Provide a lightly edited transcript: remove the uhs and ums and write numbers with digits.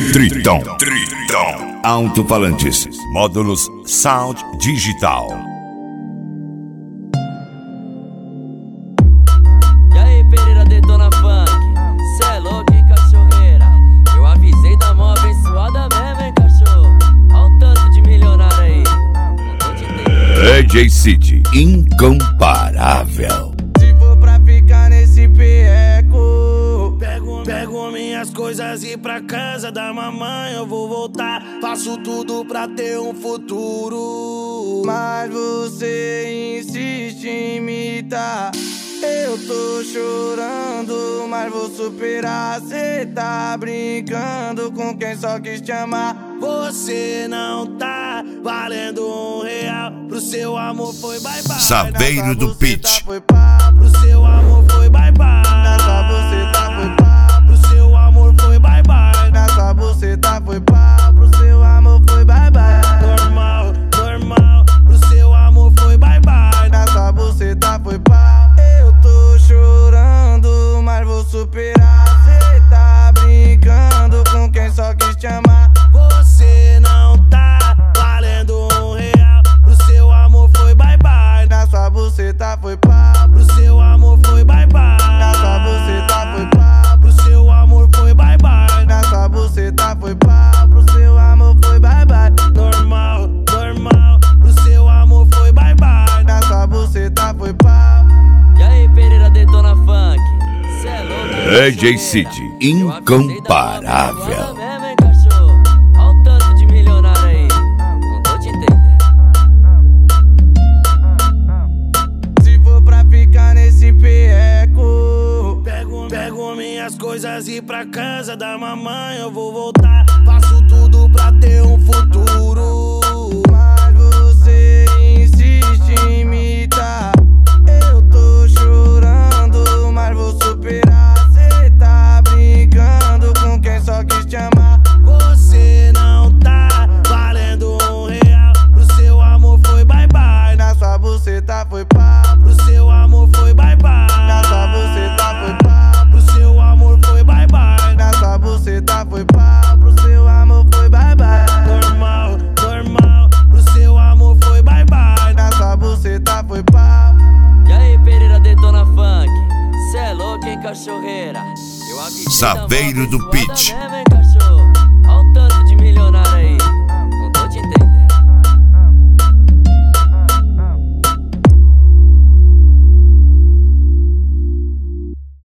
Tritão. Alto-falantes. Módulos Sound Digital. E aí, Pereira detona funk. Cê é louco, hein, cachorreira? Eu avisei da mão abençoada mesmo, hein, cachorro? Olha o tanto de milionário aí. Não tô te entendendo. DJ City, incomparável. Se for pra ficar nesse perreco, pego minhas coisas e pra casa da mamãe eu vou voltar. Faço tudo pra ter um futuro, mas você insiste em imitar. Eu tô chorando, mas vou superar. Cê tá brincando com quem só quis te amar. Você não tá valendo R$1. Pro seu amor foi bye-bye. Saveiro do Pitch. Pro seu amor foi bye-bye. Nessa buceta foi pá. Pro seu amor foi bye-bye. Nessa buceta foi pá. Pro seu amor foi bye-bye. Normal, normal. Pro seu amor foi bye-bye. Nessa buceta foi pá. Eu tô chorando, mas vou superar. Cê tá brincando com quem só quis te amar. Você não tá valendo R$1. Pro seu amor foi bye-bye. Nessa buceta foi pá. Pro seu amor foi bye-bye. Nessa buceta foi pá. Pro seu amor foi bye-bye. Nessa buceta foi pá. Pro seu amor foi bye-bye. Normal, normal. Pro seu amor foi bye-bye. Nessa buceta foi pá. E aí, Pereira detona funk. Cê é louco, hein, DJ cachorreira? City, Eu avisei da mão incomparável. abençoada mesmo, hein, cachorro? Olha o tanto de milionário aí. Não tô te entendendo. Se for pra ficar nesse perreco, pego minhas coisas e pra casa da mamãe eu vou voltar. Faço tudo pra ter um futuro, mas você insiste em imitar. Eu tô chorando, mas vou superar. Cê tá brincando com quem só quis te amar. Você não tá valendo R$1. Pro seu amor foi bye-bye. Nessa buceta foi pá. Pro seu amor foi bye-bye. Nessa buceta foi pá. Pro seu amor foi bye-bye. Nessa buceta foi pá. Pro seu amor foi bye-bye. Normal, normal. Pro seu amor foi bye-bye. Nessa buceta foi pá. E aí, Pereira detona funk. Cê é louco, hein, cachorreira? Eu avisei da mão Saveiro do abençoada Pitch. mesmo, hein,